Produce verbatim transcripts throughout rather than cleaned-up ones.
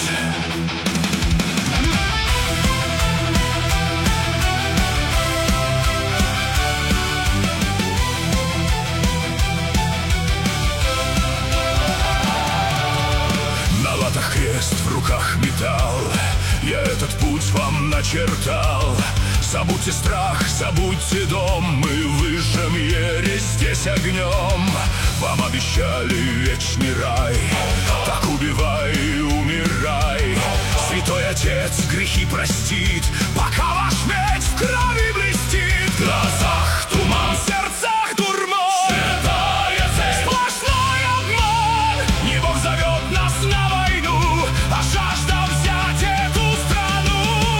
На латах крест, в руках металл, я этот путь вам начертал. Забудьте страх, забудьте дом, мы выжжем ересь здесь огнем. Вам обещали вечный рай, так убивай и умирай. Святой Отец грехи простит, пока ваш меч в крови блестит. В глазах туман, в сердцах дурман, святая цель, сплошной обман. Не Бог зовет нас на войну, а жажда взять эту страну.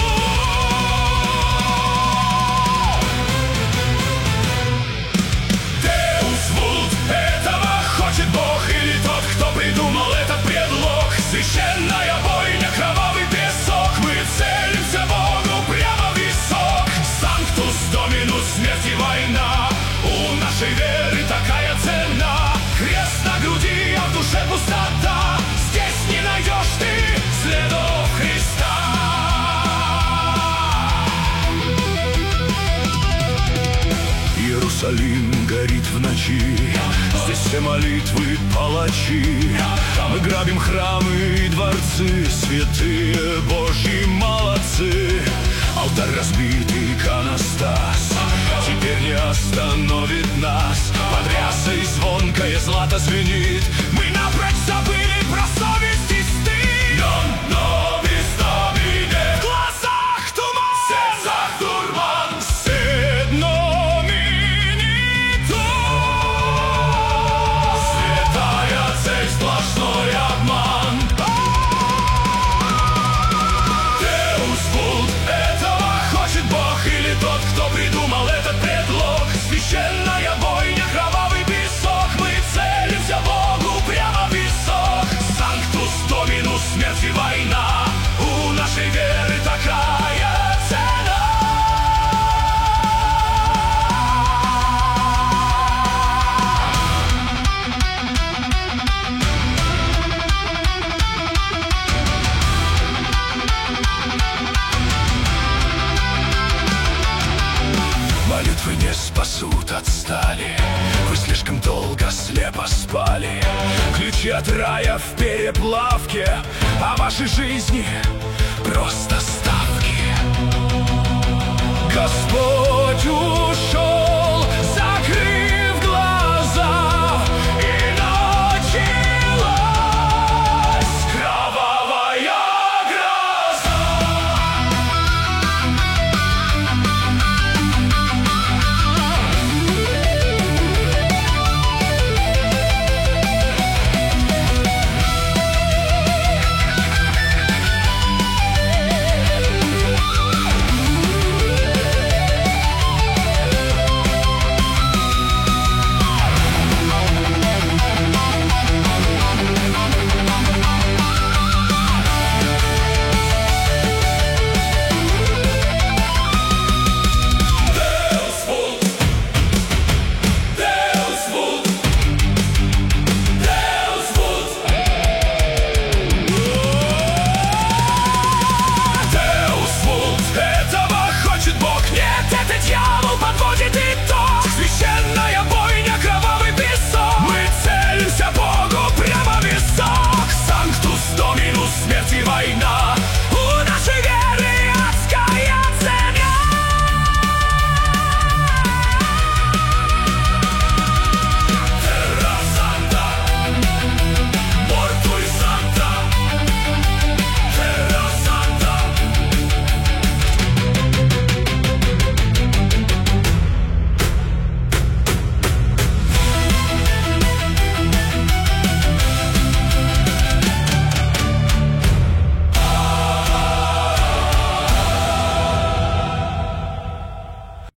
Деус вулт, этого хочет Бог, или тот, кто придумал этот предлог. Священная бойня, кровавый песок, мы целимся Богу прямо в висок. Санктус доминус, смерть и война, у нашей веры такая цена. Крест на груди, а в душе пустота, здесь не найдешь ты следов Христа. Иерусалим горит в ночи, здесь все молитвы палачи. Мы грабим храмы и дворцы, святые Божьи молодцы. Алтарь разбит, иконостас теперь не остановит нас. Под рясой звонкое злато звенит, мы напрочь забыли про совесть и стыд. Non nobis Domine, в глазах туман, в сердцах дурман, sed nomini tuum. Святая цель, сплошной обман. Deus vult, этого хочет Бог, или тот, кто придумал этот предлог. Священная бойня, кровавый песок, мы целимся Богу прямо в висок. Санктус доминус, смерть и война, у нашей веры такая цена. Молитвы не спасут, отстали, вы слишком долго слепо спали. Ключи от рая в переплавке, а вашей жизни просто ставки. Господь ушел.